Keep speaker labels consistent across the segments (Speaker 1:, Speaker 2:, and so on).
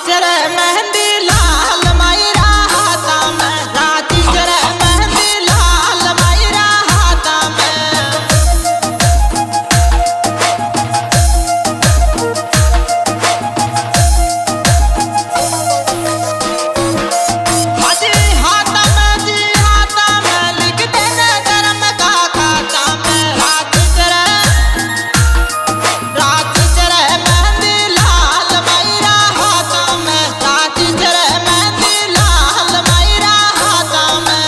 Speaker 1: चरे मेहंदी लाल मायरा हाथा में, राती चरे मेहंदी लाल मायरा हाथा में। हाजी हाथा में जी हाथा में लिख देने धर्म का खाता में। राती चरे मेहंदी लाल मायरा हाथा में, राती चरे मेहंदी लाल मायरा हाथा में।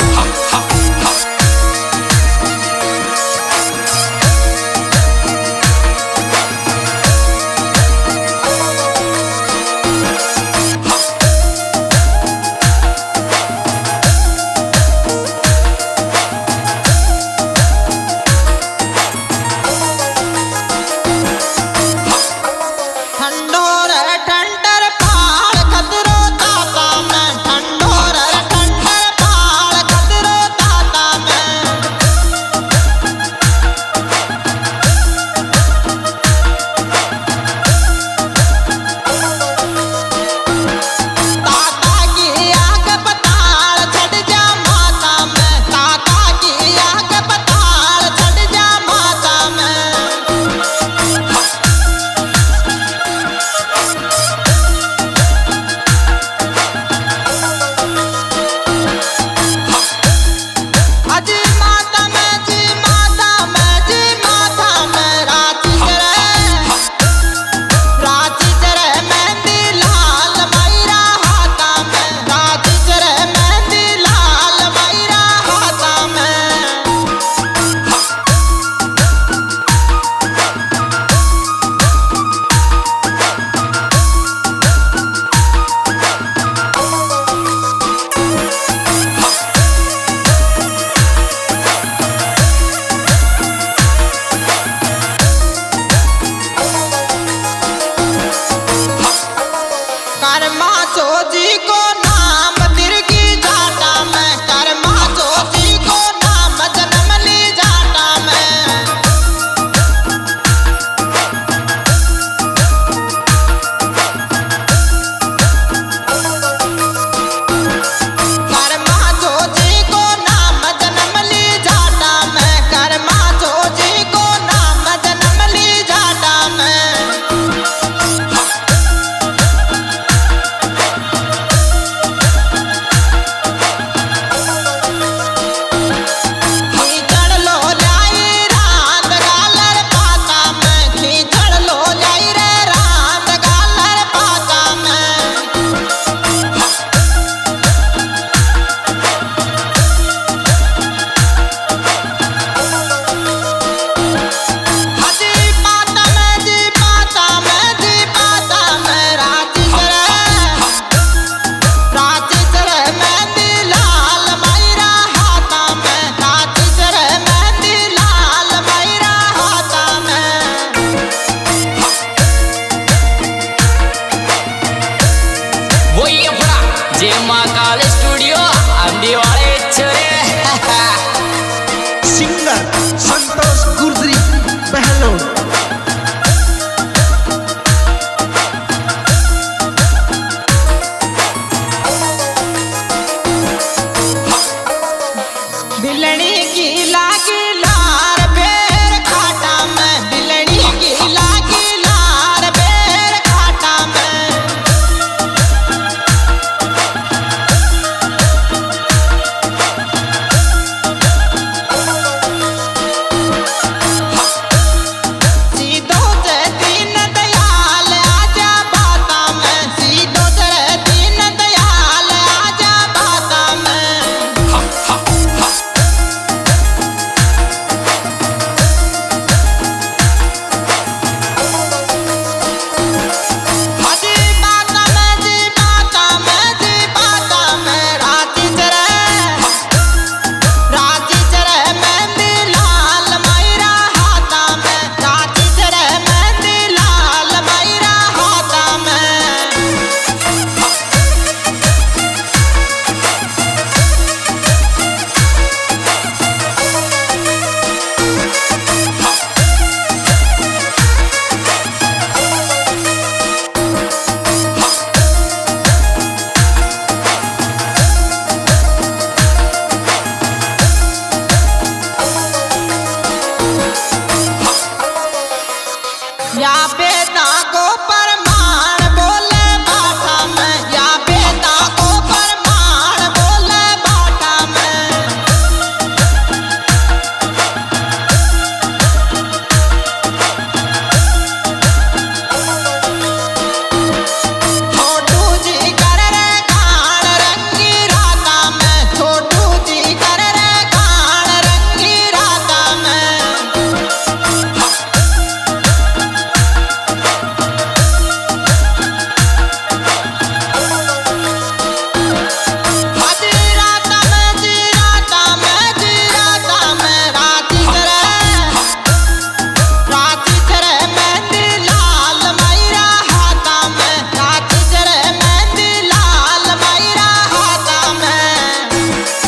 Speaker 1: ठंडोर ठंडर पाल खतरो ताता में, ठंडोर ठंडर पाल खतरो ताता में। ताता की आग पताल छड़ जा माता में, ताता की आग पताल छड़ जा माता में। अजी माता में जी माता में जी माता में। राती चरे मेहंदी लाल मायरा हाथा में, राती चरे मेहंदी लाल मायरा हाथा में। कर्मा चोजी को नाम तिरगी जाटा में, कर्मा चोजी को नाम जन्म ली जाटा में। कर्मा चोजी को नाम जन्म ली जाटा में, कर्मा चोजी को नाम जन्म ली जाटा में। खींचड़ लो लाई रात गालर पाता में, खींचड़ लो लाई रे रात गालर पाता में। हाजी पाता में जी पाता में जी पाता में। राती चरे मेहंदी लाल मायरा हाथा में, राती चरे मेहंदी लाल मायरा हाथा में।
Speaker 2: वही अपना जय महाकाल स्टूडियो अंडी वाले छोरे
Speaker 3: सिंगर संतोष गुर्जरी पहलवान।